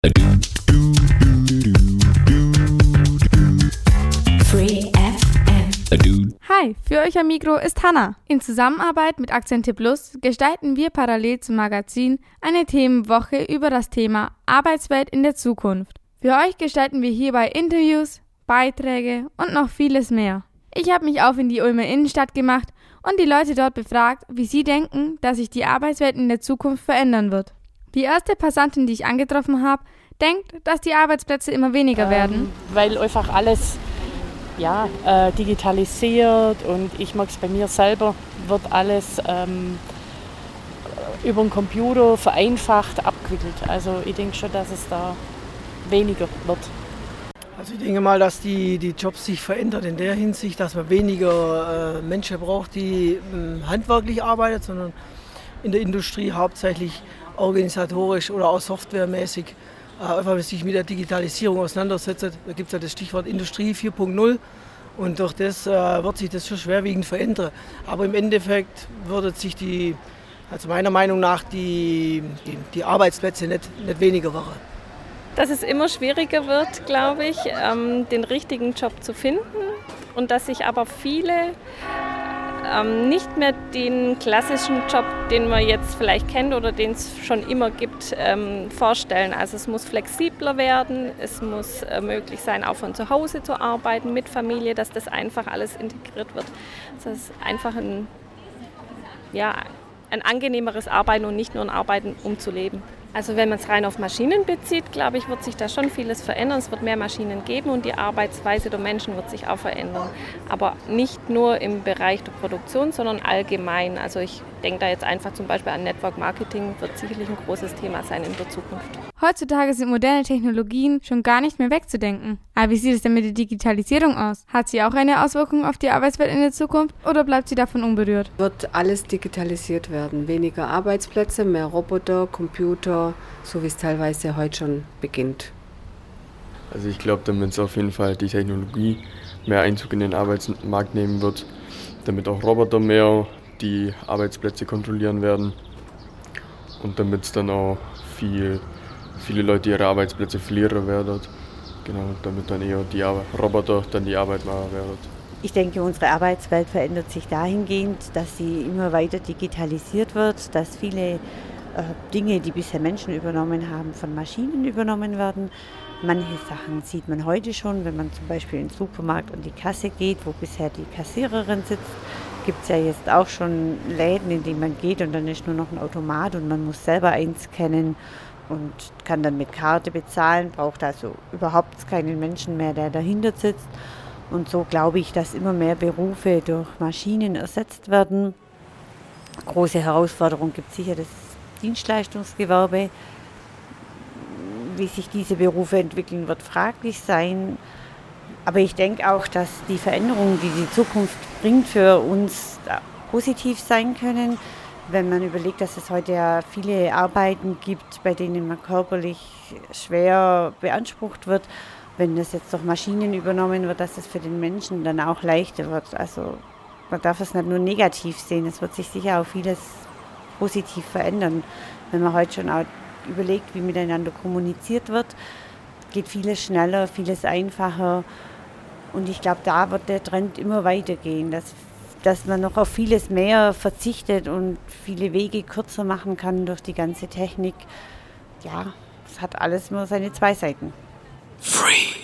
Free FM. Hi, für euch am Mikro ist Hanna. In Zusammenarbeit mit Akzente Plus gestalten wir parallel zum Magazin eine Themenwoche über das Thema Arbeitswelt in der Zukunft. Für euch gestalten wir hierbei Interviews, Beiträge und noch vieles mehr. Ich habe mich auf in die Ulmer Innenstadt gemacht und die Leute dort befragt, wie sie denken, dass sich die Arbeitswelt in der Zukunft verändern wird. Die erste Passantin, die ich angetroffen habe, denkt, dass die Arbeitsplätze immer weniger werden. Weil einfach alles digitalisiert und ich mag es bei mir selber, wird alles über den Computer vereinfacht abgewickelt. Also ich denke schon, dass es da weniger wird. Also ich denke mal, dass die Jobs sich verändern in der Hinsicht, dass man weniger Menschen braucht, die handwerklich arbeiten, sondern in der Industrie hauptsächlich organisatorisch oder auch softwaremäßig einfach sich mit der Digitalisierung auseinandersetzt. Da gibt es ja das Stichwort Industrie 4.0 und durch das wird sich das schon schwerwiegend verändern. Aber im Endeffekt würde sich also meiner Meinung nach die Arbeitsplätze nicht weniger werden. Dass es immer schwieriger wird, glaube ich, den richtigen Job zu finden und dass sich aber viele nicht mehr den klassischen Job, den man jetzt vielleicht kennt oder den es schon immer gibt, vorstellen. Also es muss flexibler werden, es muss möglich sein, auch von zu Hause zu arbeiten, mit Familie, dass das einfach alles integriert wird. Das ist einfach ein angenehmeres Arbeiten und nicht nur ein Arbeiten, um zu leben. Also wenn man es rein auf Maschinen bezieht, glaube ich, wird sich da schon vieles verändern. Es wird mehr Maschinen geben und die Arbeitsweise der Menschen wird sich auch verändern. Aber nicht nur im Bereich der Produktion, sondern allgemein. Also ich denke da jetzt einfach zum Beispiel an Network Marketing, wird sicherlich ein großes Thema sein in der Zukunft. Heutzutage sind moderne Technologien schon gar nicht mehr wegzudenken. Aber wie sieht es denn mit der Digitalisierung aus? Hat sie auch eine Auswirkung auf die Arbeitswelt in der Zukunft oder bleibt sie davon unberührt? Wird alles digitalisiert werden. Weniger Arbeitsplätze, mehr Roboter, Computer, so wie es teilweise heute schon beginnt. Also ich glaube, damit auf jeden Fall die Technologie mehr Einzug in den Arbeitsmarkt nehmen wird, damit auch Roboter mehr die Arbeitsplätze kontrollieren werden und damit es dann auch viele Leute ihre Arbeitsplätze verlieren werden. Genau, damit dann eher die Roboter dann die Arbeit machen werden. Ich denke, unsere Arbeitswelt verändert sich dahingehend, dass sie immer weiter digitalisiert wird, dass viele Dinge, die bisher Menschen übernommen haben, von Maschinen übernommen werden. Manche Sachen sieht man heute schon, wenn man zum Beispiel in den Supermarkt an die Kasse geht, wo bisher die Kassiererin sitzt. Gibt es ja jetzt auch schon Läden, in denen man geht und dann ist nur noch ein Automat und man muss selber einscannen und kann dann mit Karte bezahlen, braucht also überhaupt keinen Menschen mehr, der dahinter sitzt. Und so glaube ich, dass immer mehr Berufe durch Maschinen ersetzt werden. Große Herausforderung gibt es sicher das Dienstleistungsgewerbe. Wie sich diese Berufe entwickeln, wird fraglich sein. Aber ich denke auch, dass die Veränderungen, die die Zukunft bringt, für uns positiv sein können. Wenn man überlegt, dass es heute ja viele Arbeiten gibt, bei denen man körperlich schwer beansprucht wird. Wenn das jetzt durch Maschinen übernommen wird, dass es für den Menschen dann auch leichter wird. Also man darf es nicht nur negativ sehen, es wird sich sicher auch vieles positiv verändern. Wenn man heute schon auch überlegt, wie miteinander kommuniziert wird, geht vieles schneller, vieles einfacher. Und ich glaube, da wird der Trend immer weitergehen, dass man noch auf vieles mehr verzichtet und viele Wege kürzer machen kann durch die ganze Technik. Ja, es hat alles nur seine zwei Seiten. Free